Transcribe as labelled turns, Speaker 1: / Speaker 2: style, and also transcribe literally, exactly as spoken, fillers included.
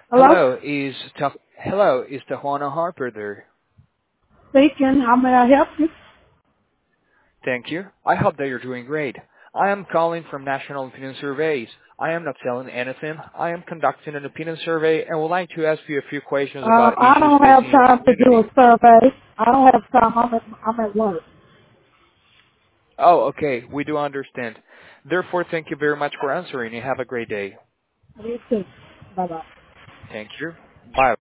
Speaker 1: Hello?
Speaker 2: Hello, is Ta- hello, is Tajuana Harper there?
Speaker 1: Speaking. How may I help you?
Speaker 2: Thank you. I hope that you're doing great. I am calling from National Opinion Surveys. I am not selling anything. I am conducting an opinion survey and would like to ask you a few questions
Speaker 1: Um,
Speaker 2: about
Speaker 1: I
Speaker 2: issues
Speaker 1: don't have
Speaker 2: facing your
Speaker 1: time to do a
Speaker 2: community.
Speaker 1: survey. I don't have time. I'm at, I'm at work.
Speaker 2: Oh, okay. We do understand. Therefore, thank you very much for answering and have a great day.
Speaker 1: You too. Bye-bye.
Speaker 2: Thank you. Bye.